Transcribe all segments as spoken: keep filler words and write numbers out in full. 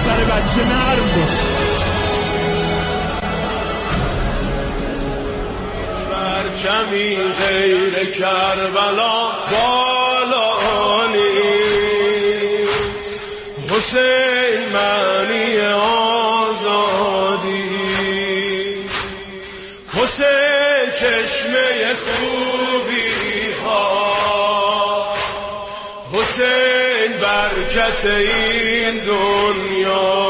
سر بچه نرم باش. پرچمی غیر کربلا بالا نیست، حسین معنی آزادی، حسین چشمه خوبی ها، حسین برکت این دنیا،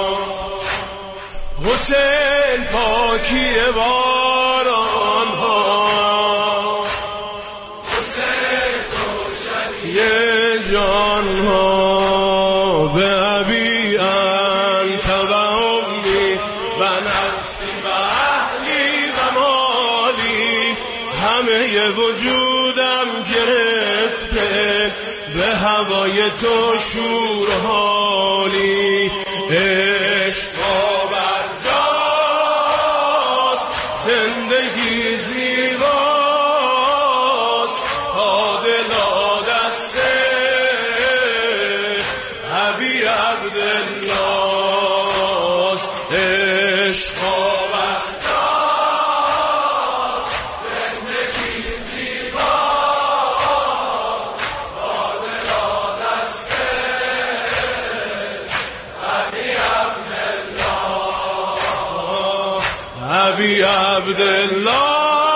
حسین پاکی باران ها، حسین روشنی جان ها. به ابی انت و امی و نفسی و اهلی و مالی، همه وجودم گرفته به هوای تو شور حالی. عشق زندگی زیباست تا دلا دسته ابی عبدالله است. عشق وقتا زندگی زیباست تا دلا دسته ابی عبدالله، ابی عبدالله.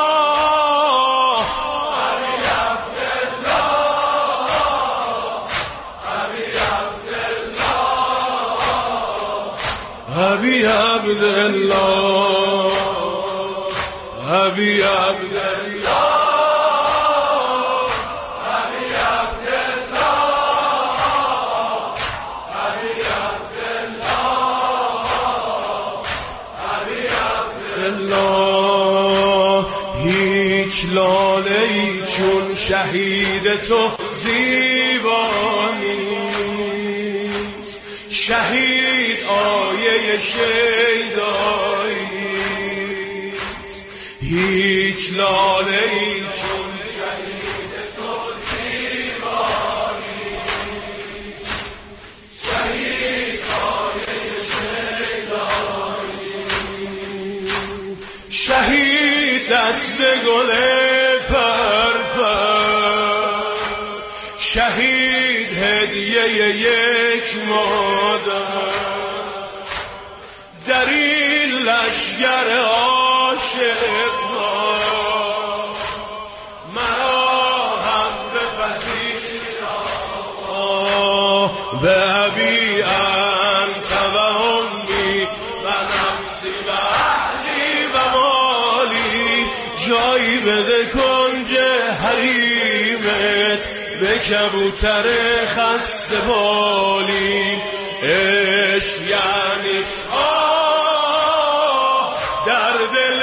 ابی عبدالله، ابی عبدالله، ابی عبدالله، ابی عبدالله، ابی عبدالله. هیچ لاله‌ای چون شهید تو زیبا نیست، شهید آیه شیدایی است. هیچ لاله‌ای چون شهید تو زیبا نیست، شهید آیه شیدایی، شهید دست گل پرپر، شهید هدیه یک مادر. در این لشگر عاشق مرا هم بپذیر به ابی انت و امی و نفسی و اهلی و مالی. جایی بده کنج حریمت به کبوتر خسته بالی. عشق یعنی آه در دل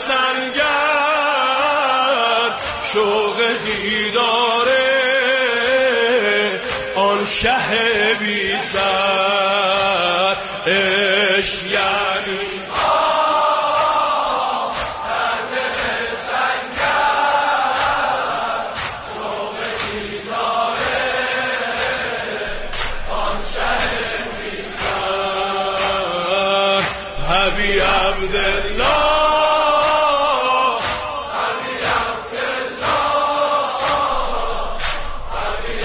سنگر، شوق دیداره آن شه بی سر. عشق یعنی ابی عبدالله، ابی عبدالله، ابی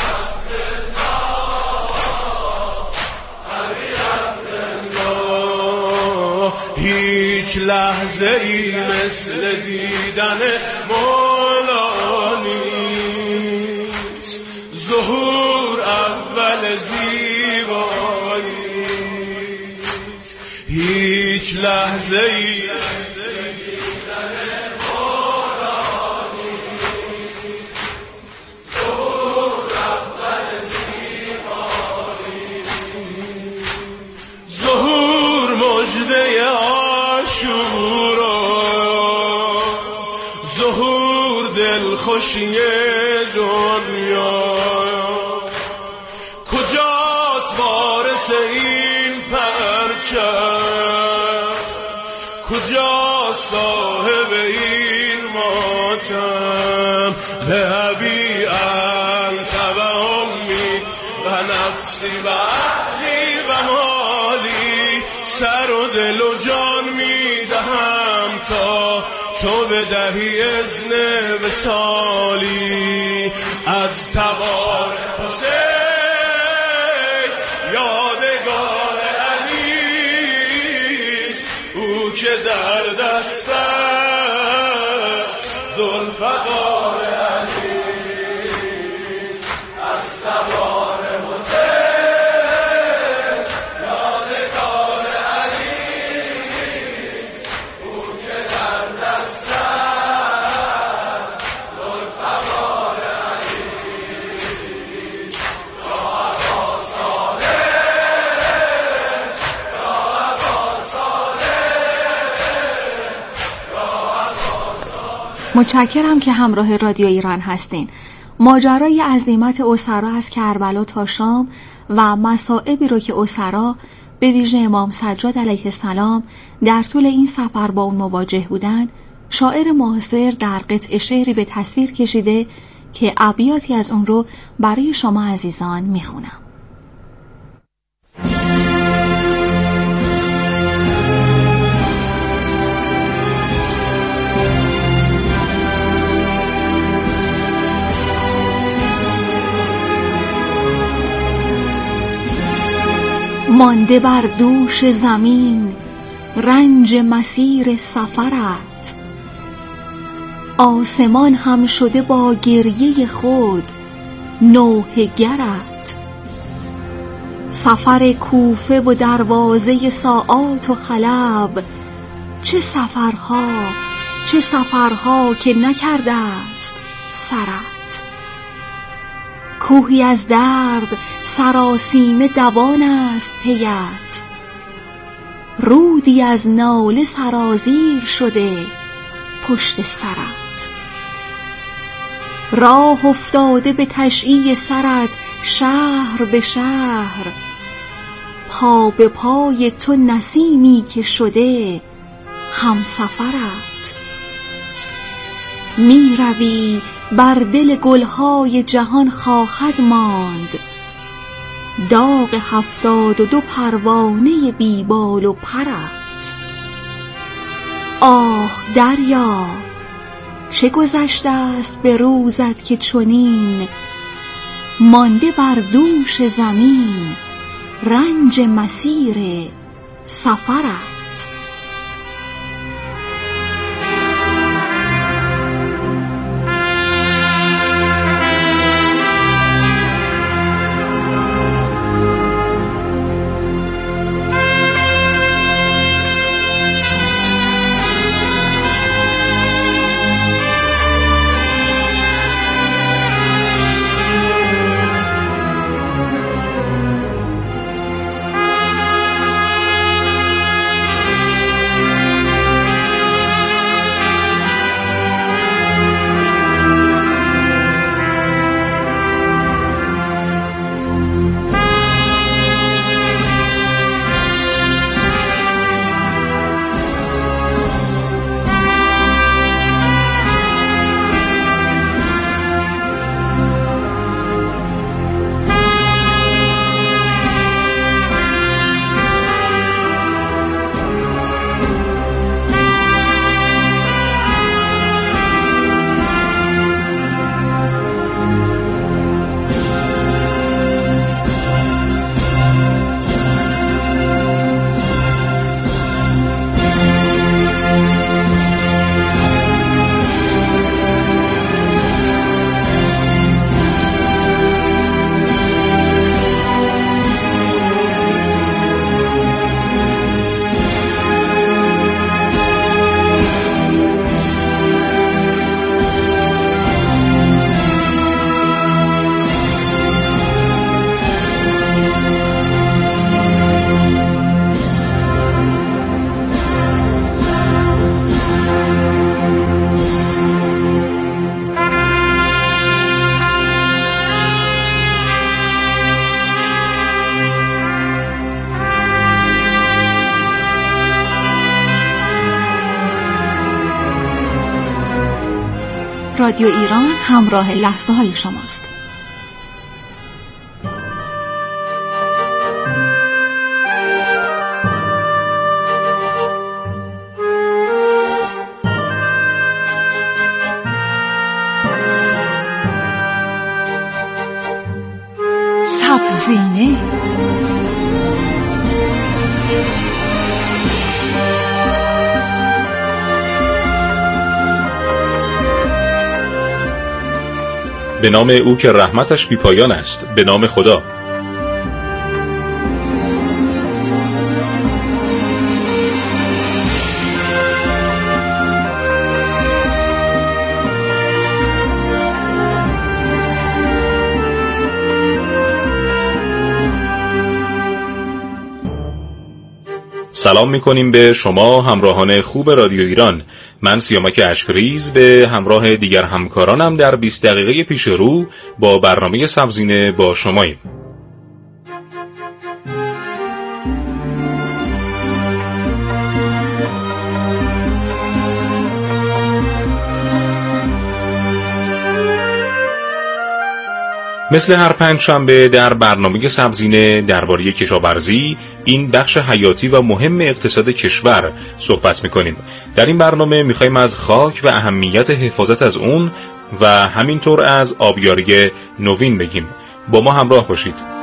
عبدالله، ابی عبدالله. هیچ لحظه ای مثل دیدن مولا نیست، ظهور اول زیبایی. هیچ لحظه ای ظهور مجده عاشورا، ظهور دلخوشی دنیا. کجاست وارث این پرچم، کجا صاحب این ماتم؟ به ابی انت و امی و نفسی و اهلی و مالی. تو بدهی اذن وصالی از تبار حسین یادگار علیست او که در دست ذوالفقار علی از تبار حسین یادگار علی او که در دست ذوالفقار علی یا عباس صالح یا عباس صالح. متشکرم که همراه رادیو ایران هستین. ماجرای عزیمت اسرا از کربلا تا شام و مصائبی رو که اسرا به ویژه امام سجاد علیه السلام در طول این سفر با اون مواجه بودن، شاعر معاصر در قطعه شعری به تصویر کشیده که ابیاتی از اون رو برای شما عزیزان میخونم. مانده بر دوش زمین رنج مسیر سفرت، آسمان هم شده با گریه خود نوحه گرت. سفر کوفه و دروازه ساعات و حلب، چه سفرها چه سفرها که نکرده است سرت. کوهی از درد سراسیمه دوان است پیت، رودی از ناله سرازیر شده پشت سرت. راه افتاده به تشییع سرت شهر به شهر، پا به پای تو نسیمی که شده همسفرت. می روی بر دل گلهای جهان خواهد ماند داغ هفتاد و دو پروانه بیبال و پرت. آه دریا چه گذشته است به روزت که چنین مانده بر دوش زمین رنج مسیر سفرت. رادیو ایران همراه لحظه های شماست. به نام او که رحمتش بی پایان است، به نام خدا. سلام میکنیم به شما همراهان خوب رادیو ایران. من سیامک اشکریز به همراه دیگر همکارانم در بیست دقیقه پیش رو با برنامه سبزینه با شماییم. مثل هر پنج شنبه در برنامه سبزینه درباره کشاورزی، این بخش حیاتی و مهم اقتصاد کشور صحبت می‌کنیم. در این برنامه می‌خوایم از خاک و اهمیت حفاظت از اون و همینطور از آبیاری نوین بگیم. با ما همراه باشید.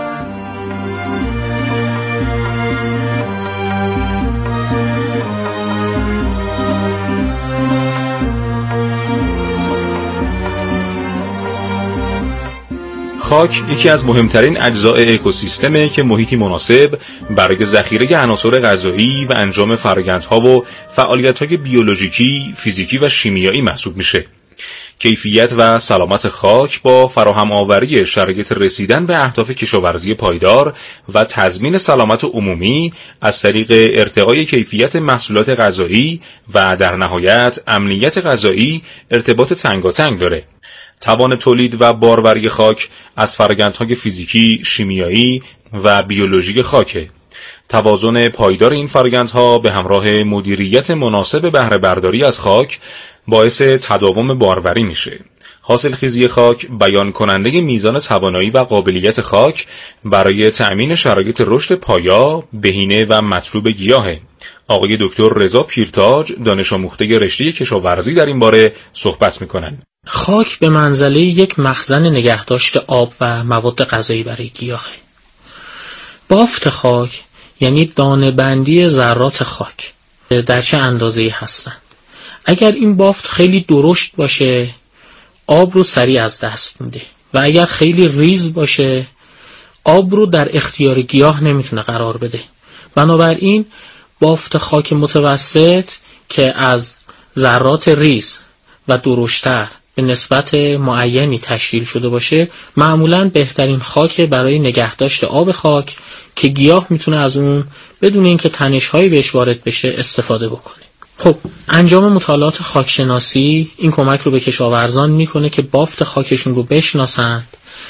خاک یکی از مهمترین اجزای اکوسیستمه که محیطی مناسب برای ذخیره عناصر غذایی و انجام فرآیندها و فعالیت‌های بیولوژیکی، فیزیکی و شیمیایی محسوب میشه. کیفیت و سلامت خاک با فراهم آوری شرایط رسیدن به اهداف کشاورزی پایدار و تضمین سلامت عمومی از طریق ارتقای کیفیت محصولات غذایی و در نهایت امنیت غذایی ارتباط تنگاتنگ داره. توان تولید و باروری خاک از فرآیندهای فیزیکی، شیمیایی و بیولوژیک خاکه. توازن پایدار این فرآیندها به همراه مدیریت مناسب بهره برداری از خاک باعث تداوم باروری میشه. حاصلخیزی خاک بیان کننده میزان توانایی و قابلیت خاک برای تأمین شرایط رشد پایا، بهینه و مطلوب گیاهه. آقای دکتر رضا پیرتاج، دانش آموخته رشته کشاورزی، در این باره صحبت میکنن. خاک به منزله یک مخزن نگهداشت آب و مواد غذایی برای گیاهه. بافت خاک یعنی دانه بندی ذرات خاک در چه اندازه‌ای هستن. اگر این بافت خیلی درشت باشه آب رو سریع از دست میده و اگر خیلی ریز باشه آب رو در اختیار گیاه نمیتونه قرار بده. بنابراین بافت خاک متوسط که از ذرات ریز و درشتر به نسبت معینی تشکیل شده باشه معمولاً بهترین خاک برای نگهداشت آب خاک که گیاه میتونه از اون بدون اینکه تنش‌هایی بهش وارد بشه استفاده بکنه. خب انجام مطالعات خاکشناسی این کمک رو به کشاورزان میکنه که بافت خاکشون رو بشناسند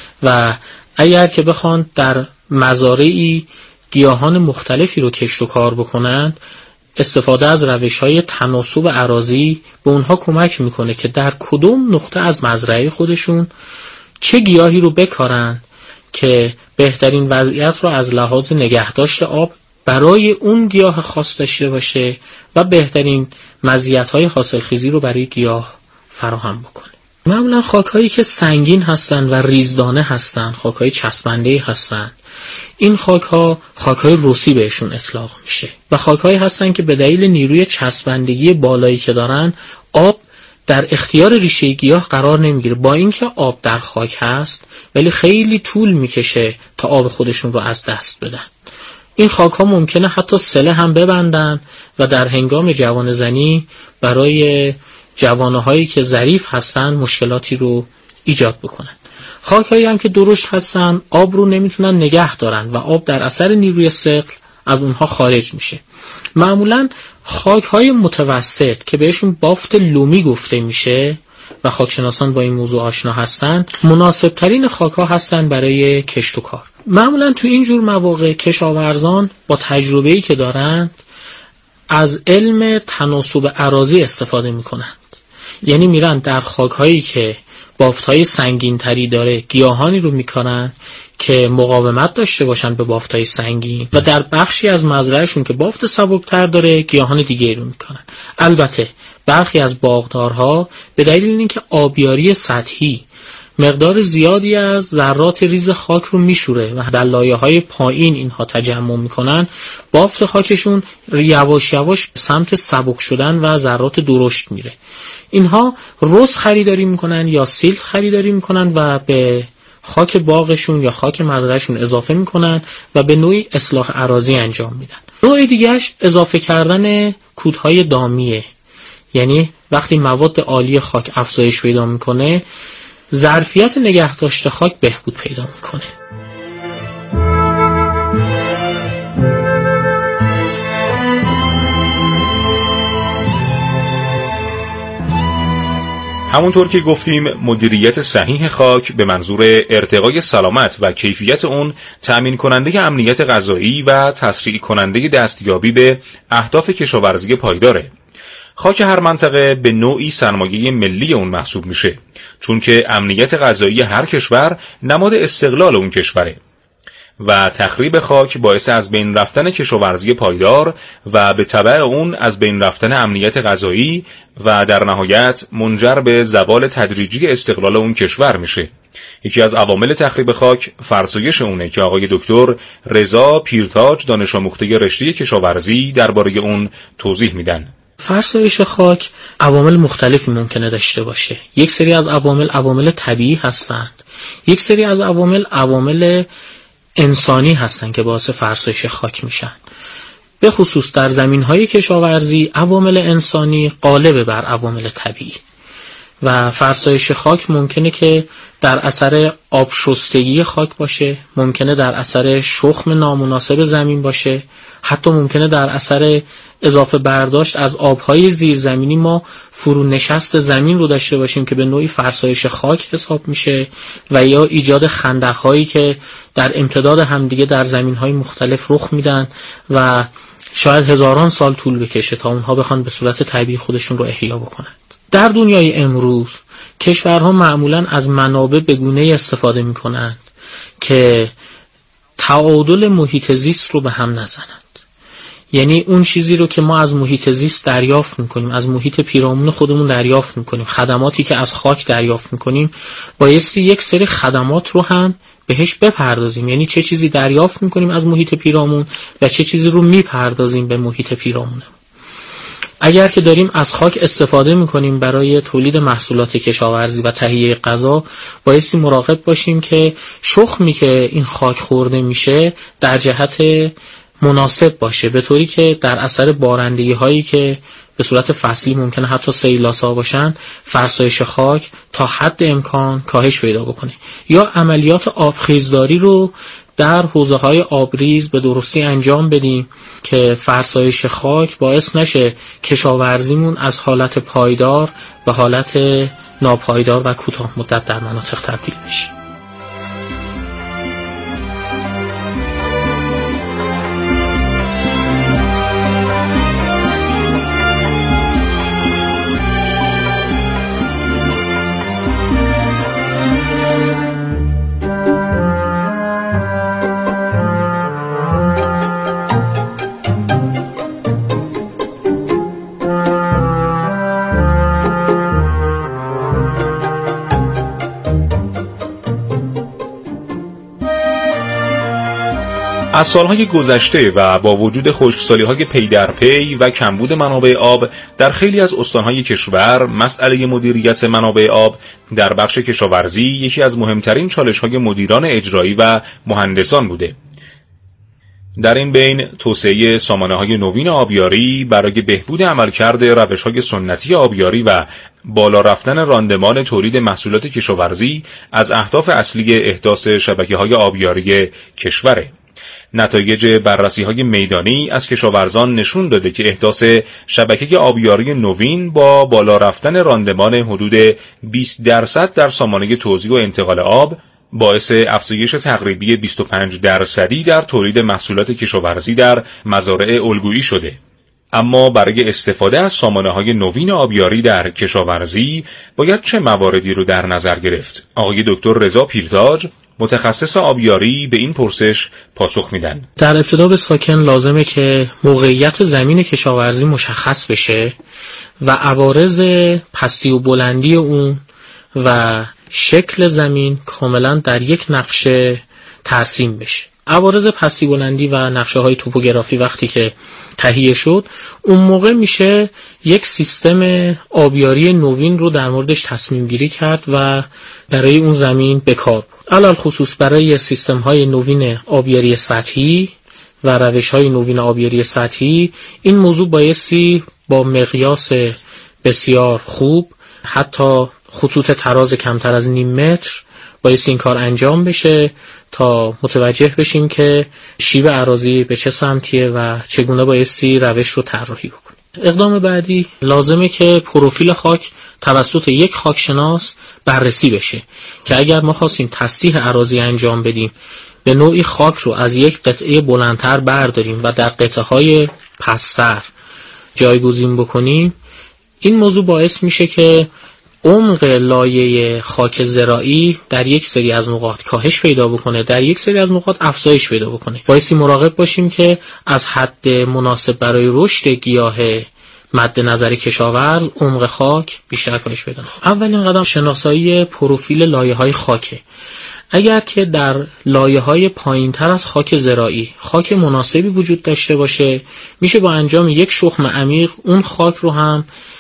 و اگر که بخوان در مزارعی گیاهان مختلفی رو کشت و کار بکنند، استفاده از روش‌های تناسب اراضی به اونها کمک میکنه که در کدوم نقطه از مزرعه خودشون چه گیاهی رو بکارن که بهترین وضعیت رو از لحاظ نگهداشت آب برای اون گیاه خاص داشته باشه و بهترین مزیت‌های حاصلخیزی رو برای گیاه فراهم بکنه. معمولا خاک‌هایی که سنگین هستن و ریزدانه هستن، خاک‌های چسبنده‌ای هستن، این خاک‌ها خاک‌های رسی بهشون اطلاق میشه و خاک‌هایی هستن که به دلیل نیروی چسبندگی بالایی که دارن آب در اختیار ریشه گیاه قرار نمیگیره. با اینکه آب در خاک هست ولی خیلی طول میکشه تا آب خودشون رو از دست بدن. این خاک ها ممکنه حتی سله هم ببندن و در هنگام جوانه زنی برای جوانه هایی که ظریف هستن مشکلاتی رو ایجاد بکنن. خاک هایی هم که درشت هستن آب رو نمیتونن نگه دارن و آب در اثر نیروی ثقل از اونها خارج میشه. معمولا خاک های متوسط که بهشون بافت لومی گفته میشه و خاکشناسان با این موضوع آشنا هستن مناسب ترین خاک ها هستن برای کشت و کار. معمولا تو این جور مواقع کشاورزان با تجربه‌ای که دارند از علم تناسب اراضی استفاده میکنند. یعنی میرن در خاک‌هایی که بافت‌های سنگین‌تری داره گیاهانی رو میکارن که مقاومت داشته باشن به بافت‌های سنگین و در بخشی از مزرعهشون که بافت سبک‌تر داره گیاهان دیگه رو میکارن. البته برخی از باغدارها به دلیل اینکه آبیاری سطحی مقدار زیادی از ذرات ریز خاک رو میشوره و در لایه‌های پایین اینها تجمع میکنن. بافت خاکشون یواش یواش به سمت سبک شدن و ذرات درشت میره. اینها رز خریداری میکنن یا سیلت خریداری میکنن و به خاک باغشون یا خاک مزرعهشون اضافه میکنن و به نوعی اصلاح اراضی انجام میدن. نوع دیگهش اضافه کردن کودهای دامیه، یعنی وقتی مواد عالی خاک افزایش پیدا میکنه ظرفیت نگهداشت خاک بهبود پیدا میکنه. همونطور که گفتیم مدیریت صحیح خاک به منظور ارتقای سلامت و کیفیت اون تأمین کننده امنیت غذایی و تسریع کننده دستیابی به اهداف کشاورزی پایداره. خاک هر منطقه به نوعی سرمایه ملی اون محسوب میشه، چون که امنیت غذایی هر کشور نماد استقلال اون کشوره و تخریب خاک باعث از بین رفتن کشاورزی پایدار و به تبع اون از بین رفتن امنیت غذایی و در نهایت منجر به زوال تدریجی استقلال اون کشور میشه. یکی از عوامل تخریب خاک فرسایش اونه که آقای دکتر رضا پیرتاج دانش آموخته رشته کشاورزی درباره اون توضیح میدن. فرسایش خاک عوامل مختلفی ممکنه داشته باشه. یک سری از عوامل عوامل طبیعی هستند، یک سری از عوامل عوامل انسانی هستند که باعث فرسایش خاک میشن. به خصوص در زمین‌های کشاورزی عوامل انسانی غالب بر عوامل طبیعی و فرسایش خاک ممکنه که در اثر آب شستگی خاک باشه، ممکنه در اثر شخم نامناسب زمین باشه، حتی ممکنه در اثر اضافه برداشت از آبهای زیرزمینی ما فرونشست زمین رو داشته باشیم که به نوعی فرسایش خاک حساب میشه و یا ایجاد خندق‌هایی که در امتداد همدیگه در زمین‌های مختلف رخ میدن و شاید هزاران سال طول بکشه تا اونها بخوان به صورت طبیعی خودشون رو احیا بکنن. در دنیای امروز کشورها معمولاً از منابع به گونه‌ای استفاده میکنند که تعادل محیط زیست رو به هم نزنند. یعنی اون چیزی رو که ما از محیط زیست دریافت میکنیم، از محیط پیرامون خودمون دریافت میکنیم، خدماتی که از خاک دریافت میکنیم، بایستی یک سری خدمات رو هم بهش بپردازیم. یعنی چه چیزی دریافت میکنیم از محیط پیرامون و چه چیزی رو میپردازیم به محیط پیرامون. اگر که داریم از خاک استفاده میکنیم برای تولید محصولات کشاورزی و تهیه غذا، بایستی مراقب باشیم که شخمی که این خاک خورده میشه در جهت مناسب باشه، به طوری که در اثر بارندگی هایی که به صورت فصلی ممکنه حتی سیلاسا باشن فرسایش خاک تا حد امکان کاهش پیدا بکنه. یا عملیات آبخیزداری رو در حوزه های آبریز به درستی انجام بدیم که فرسایش خاک باعث نشه کشاورزیمون از حالت پایدار به حالت ناپایدار و کوتاه مدت در مناطق تبدیل بشه. از سالهای گذشته و با وجود خشکسالی‌های پی در پی و کمبود منابع آب در خیلی از استانهای کشور، مسئله مدیریت منابع آب در بخش کشاورزی یکی از مهمترین چالش‌های مدیران اجرایی و مهندسان بوده. در این بین توسعه سامانه‌های نوین آبیاری برای بهبود عملکرد روش‌های سنتی آبیاری و بالا رفتن راندمان تولید محصولات کشاورزی از اهداف اصلی احداث شبکه‌های آبیاری کشوره. نتایج بررسی‌های میدانی از کشاورزان نشون داده که احداث شبکه آبیاری نوین با بالا رفتن راندمان حدود بیست درصد در سامانه توزیع و انتقال آب باعث افزایش تقریبی بیست و پنج درصدی در تولید محصولات کشاورزی در مزارع الگویی شده. اما برای استفاده از سامانه‌های نوین آبیاری در کشاورزی باید چه مواردی رو در نظر گرفت؟ آقای دکتر رضا پیرتاج متخصص آبیاری به این پرسش پاسخ میدن. در ابتدا به ساکن لازمه که موقعیت زمین کشاورزی مشخص بشه و عوارض پستی و بلندی اون و شکل زمین کاملا در یک نقشه ترسیم بشه. عوارض پستی بلندی و نقشه های توپوگرافی وقتی که تهیه شد، اون موقع میشه یک سیستم آبیاری نوین رو در موردش تصمیم گیری کرد و برای اون زمین بکار برد. علل خصوص برای سیستم های نوین آبیاری سطحی و روش های نوین آبیاری سطحی این موضوع بایستی با مقیاس بسیار خوب، حتی خطوط تراز کمتر از نیم متر، بایستی این کار انجام بشه تا متوجه بشیم که شیب اراضی به چه سمتیه و چگونه بایستی روش رو طراحی بکنیم. اقدام بعدی لازمه که پروفیل خاک توسط یک خاکشناس بررسی بشه که اگر ما خواستیم تسطیح اراضی انجام بدیم، به نوعی خاک رو از یک قطعه بلندتر برداریم و در قطعه‌های پستر جایگزین بکنیم، این موضوع باعث میشه که عمق لایه خاک زراعی در یک سری از نقاط کاهش پیدا بکنه، در یک سری از نقاط افزایش پیدا بکنه. بایستی مراقب باشیم که از حد مناسب برای رشد گیاه مد نظر کشاورز عمق خاک بیشتر کاهش پیدا کنه. اولین قدم شناسایی پروفیل لایه‌های خاکه. اگر که در لایه‌های پایین‌تر از خاک زراعی خاک مناسبی وجود داشته باشه، میشه با انجام یک شخم عمیق اون خاک رو هم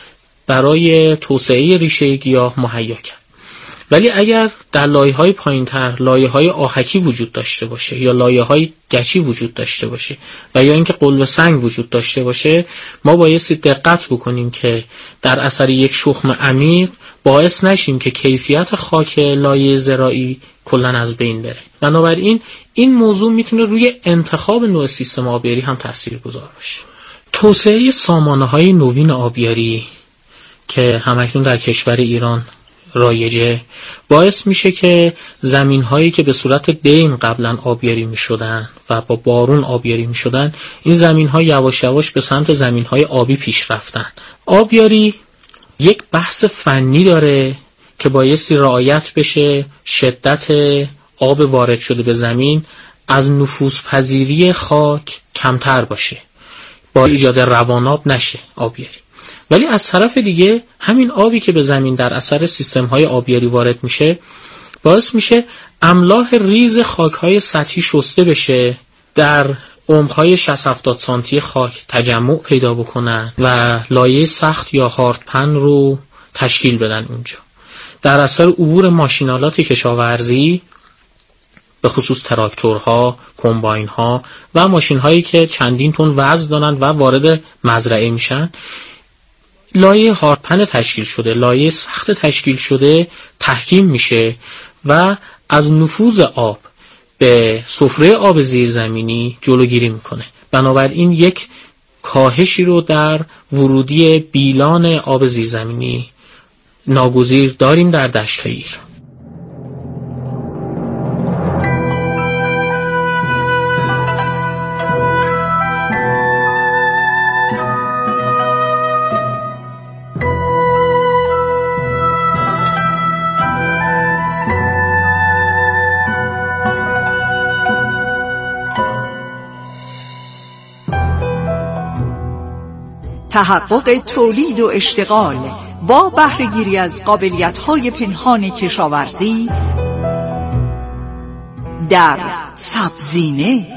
برای توسعه ریشه گیاه مهیا کرد. ولی اگر در لایه‌های پایین‌تر لایه‌های آهکی وجود داشته باشه یا لایه‌های گچی وجود داشته باشه و یا اینکه قلب سنگ وجود داشته باشه، ما بایستی دقت بکنیم که در اثر یک شخم عمیق باعث نشیم که کیفیت خاک لایه زراعی کلاً از بین بره. بنابراین این موضوع میتونه روی انتخاب نوع سیستم آبیاری هم تاثیرگذار باشه. توسعه سامانه‌های نوین آبیاری که همکنون در کشور ایران رایجه، باعث میشه که زمین‌هایی که به صورت دیم قبلا آبیاری میشدن و با بارون آبیاری میشدن، این زمین‌ها یواش یواش به سمت زمین‌های آبی پیش رفتن. آبیاری یک بحث فنی داره که بایستی رعایت بشه شدت آب وارد شده به زمین از نفوذپذیری خاک کمتر باشه، با ایجاد رواناب نشه آبیاری. ولی از طرف دیگه همین آبی که به زمین در اثر سیستم‌های آبیاری وارد میشه باعث میشه املاح ریز خاک‌های سطحی شسته بشه، در عمق‌های شصت هفتاد سانتی خاک تجمع پیدا بکنن و لایه سخت یا هاردپن رو تشکیل بدن اونجا. در اثر عبور ماشینالات کشاورزی به خصوص تراکتورها، کمباین‌ها و ماشین‌هایی که چندین تن وزن دارن و وارد مزرعه میشن، لایه هاردپن تشکیل شده، لایه سخت تشکیل شده تحکیم میشه و از نفوذ آب به سفره آب زیرزمینی جلوگیری میکنه. بنابراین یک کاهشی رو در ورودی بیلان آب زیرزمینی ناگزیر داریم در دشت‌های ایران. تحقق تولید و اشتغال با بهره‌گیری از قابلیت‌های پنهان کشاورزی در سبزینه.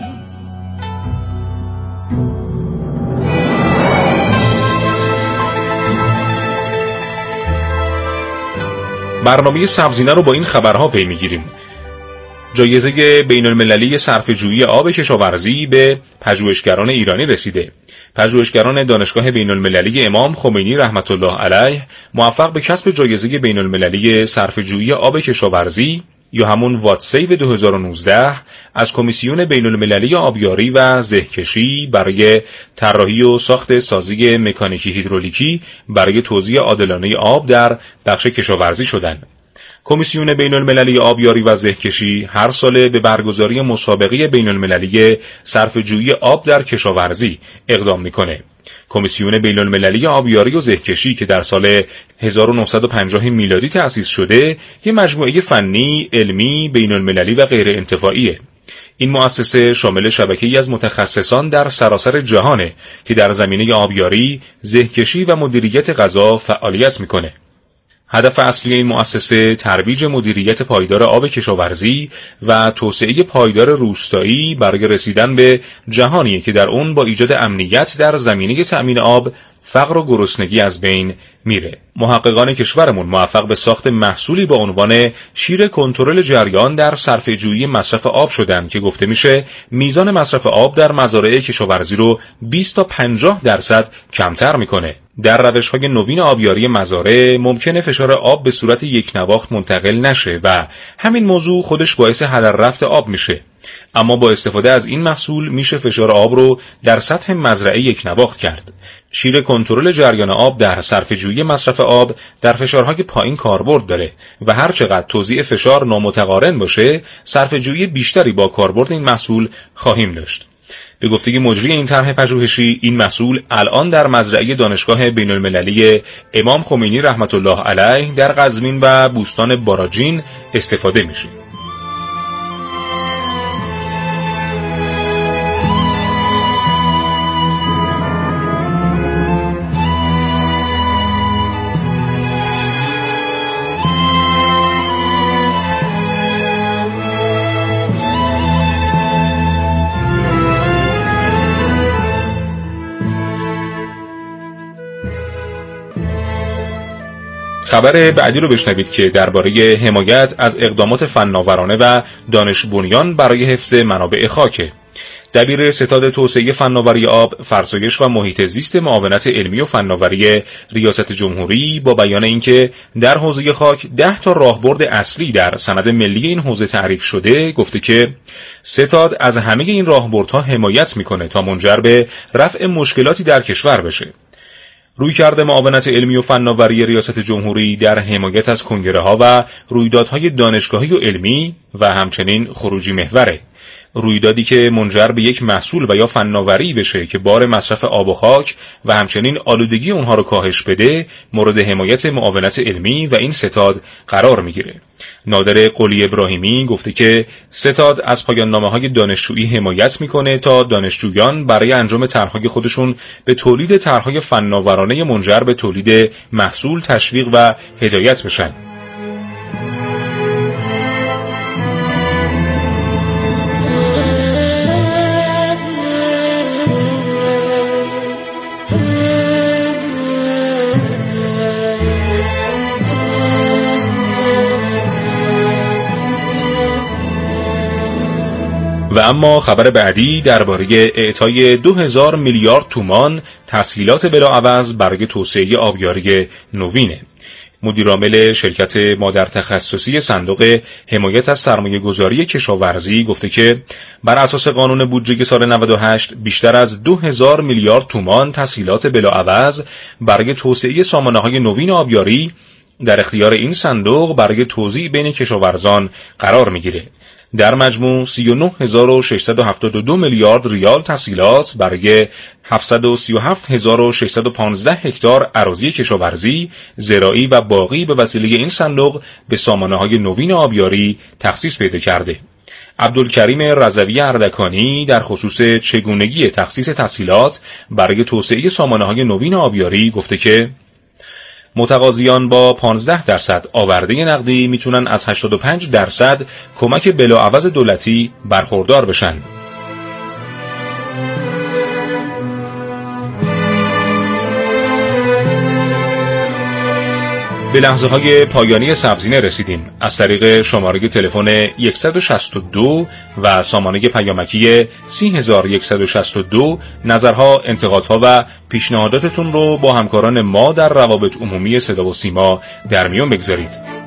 برنامه سبزینه رو با این خبرها پی می‌گیریم. جایزه بین‌المللی صرفه‌جویی آب کشاورزی به پژوهشگران ایرانی رسیده. پژوهشگران دانشگاه بین‌المللی امام خمینی رحمت الله علیه موفق به کسب جایزه بین‌المللی صرفه‌جویی آب کشاورزی یا همون واتسیو دو هزار و نوزده از کمیسیون بین‌المللی آبیاری و زهکشی برای طراحی و ساخت سازی مکانیکی هیدرولیکی برای توزیع عادلانه آب در بخش کشاورزی شدند. کمیسیون بین‌المللی آبیاری و زهکشی هر ساله به برگزاری مسابقه بین‌المللی صرفه‌جویی آب در کشاورزی اقدام میکنه. کمیسیون بین‌المللی آبیاری و زهکشی که در سال هزار و نهصد و پنجاه میلادی تأسیس شده، یک مجموعه فنی، علمی، بین‌المللی و غیر انتفاعیه. این مؤسسه شامل شبکه‌ای از متخصصان در سراسر جهانه که در زمینه آبیاری، زهکشی و مدیریت غذا فعالیت میکنه. هدف اصلی این مؤسسه ترویج مدیریت پایدار آب کشاورزی و توسعه پایدار روستایی برای رسیدن به جهانی که در اون با ایجاد امنیت در زمینه تأمین آب فقر و گرسنگی از بین میره. محققان کشورمون موفق به ساخت محصولی با عنوان شیر کنترل جریان در صرفه‌جویی مصرف آب شدن که گفته میشه میزان مصرف آب در مزارع کشاورزی رو بیست تا پنجاه درصد کمتر میکنه. در روش‌های نوین آبیاری مزارع ممکنه فشار آب به صورت یک نواخت منتقل نشه و همین موضوع خودش باعث هدر رفت آب میشه. اما با استفاده از این محصول میشه فشار آب رو در سطح مزرعه یک نواخت کرد. شیر کنترل جریان آب در صرفه‌جویی مصرف آب در فشارهای پایین کاربرد داره و هر چقدر توزیع فشار نامتقارن باشه، صرفه‌جویی بیشتری با کاربرد این محصول خواهیم داشت. به گفته مجری این طرح پژوهشی، این محصول الان در مزرعه دانشگاه بین‌المللی امام خمینی رحمت الله علیه در قزوین و بوستان باراجین استفاده میشه. خبر بعدی رو بشنوید که درباره حمایت از اقدامات فناورانه و دانش بنیان برای حفظ منابع خاکه. دبیر ستاد توسعه فناوری آب، فرسایش و محیط زیست معاونت علمی و فناوری ریاست جمهوری با بیان اینکه در حوزه خاک ده تا راهبرد اصلی در سند ملی این حوزه تعریف شده، گفته که ستاد از همه این راهبردها حمایت میکنه تا منجر به رفع مشکلاتی در کشور بشه. رویکرد معاونت علمی و فناوری ریاست جمهوری در حمایت از کنگره‌ها و رویدادهای دانشگاهی و علمی و همچنین خروجی محوره. رویدادی که منجر به یک محصول و یا فناوری بشه که بار مصرف آب و خاک و همچنین آلودگی اونها رو کاهش بده، مورد حمایت معاونت علمی و این ستاد قرار میگیره. نادر قلی ابراهیمی گفته که ستاد از پایان نامه‌های دانشجویی حمایت میکنه تا دانشجویان برای انجام طرح‌های خودشون به تولید طرح‌های فناورانه منجر به تولید محصول تشویق و هدایت بشن. و اما خبر بعدی درباره اعطای دو هزار میلیارد تومان تسهیلات بلاعوض برای توسعه آبیاری نوینه. مدیرعامل شرکت مادر تخصصی صندوق حمایت از سرمایه‌گذاری کشاورزی گفته که بر اساس قانون بودجه سال نود و هشت بیشتر از دو هزار میلیارد تومان تسهیلات بلاعوض برای توسعه سامانه‌های نوین آبیاری در اختیار این صندوق برای توزیع بین کشاورزان قرار میگیره. در مجموع سی و نه هزار و ششصد و هفتاد و دو میلیارد ریال تسهیلات برای هفتصد و سی و هفت هزار و ششصد و پانزده هکتار اراضی کشاورزی، زراعی و باغی به وسیله این صندوق به سامانه‌های نوین آبیاری تخصیص پیدا کرده. عبدالکریم رضوی اردکانی در خصوص چگونگی تخصیص تسهیلات برای توسعه سامانه‌های نوین آبیاری گفته که متقاضیان با پانزده درصد آورده نقدی میتونن از هشتاد و پنج درصد کمک بلاعوض دولتی برخوردار بشن. به لحظه های پایانی سبزینه رسیدیم. از طریق شماره تلفن صد و شصت و دو و سامانه پیامکی سی هزار و صد و شصت و دو نظرها، انتقادها و پیشنهاداتتون رو با همکاران ما در روابط عمومی صدا و سیما در میون بگذارید.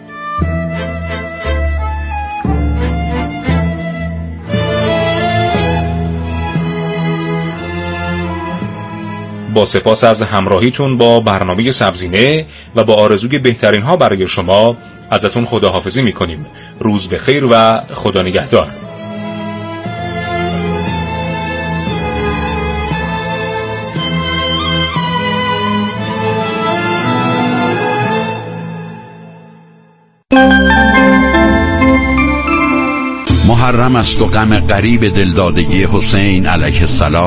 با سپاس از همراهیتون با برنامه سبزینه و با آرزوی بهترین ها برای شما ازتون خداحافظی میکنیم. روز بخیر و خدا نگهدار. محرم است و غم غریب دلدادگی حسین علیه السلام